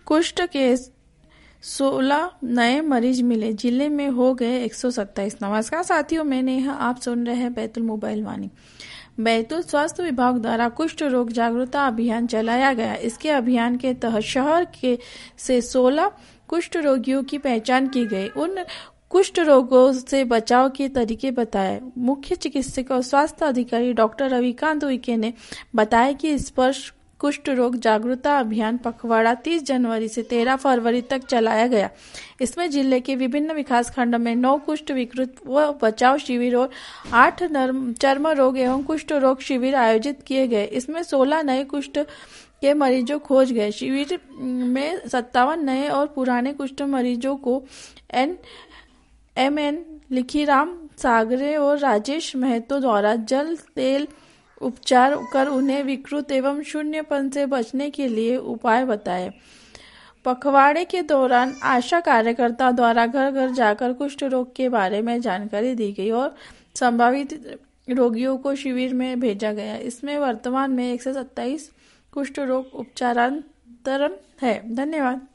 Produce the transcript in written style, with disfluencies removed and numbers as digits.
कुष्ठ के 16 नए मरीज मिले, जिले में हो गए 127। नमस्कार साथियों, मैं नेहा, आप सुन रहे हैं बैतूल मोबाइल वाणी। बैतूल स्वास्थ्य विभाग द्वारा कुष्ठ रोग जागरूकता अभियान चलाया गया। इसके अभियान के तहत शहर के से 16 कुष्ठ रोगियों की पहचान की गई। उन कुष्ठ रोगों से बचाव के तरीके बताए। मुख्य चिकित्सक और स्वास्थ्य अधिकारी डॉक्टर रविकांत उइके ने बताया कि स्पर्श कुष्ठ रोग जागरूकता अभियान पखवाड़ा 30 जनवरी से 13 फरवरी तक चलाया गया। इसमें जिले के विभिन्न विकास खंड में 9 कुष्ठ विकृत व बचाव शिविर और 8 चर्म रोग एवं कुष्ठ रोग शिविर आयोजित किए गए। इसमें 16 नए कुष्ठ के मरीजों खोज गए। शिविर में 57 नए और पुराने कुष्ठ मरीजों को MN लिखीराम सागरे और राजेश महतो द्वारा जल तेल उपचार कर उन्हें विकृत एवं शून्यपन से बचने के लिए उपाय बताए। पखवाड़े के दौरान आशा कार्यकर्ता द्वारा घर घर जाकर कुष्ठ रोग के बारे में जानकारी दी गई और संभावित रोगियों को शिविर में भेजा गया। इसमें वर्तमान में 127 कुष्ठ रोग उपचारांतरण है। धन्यवाद।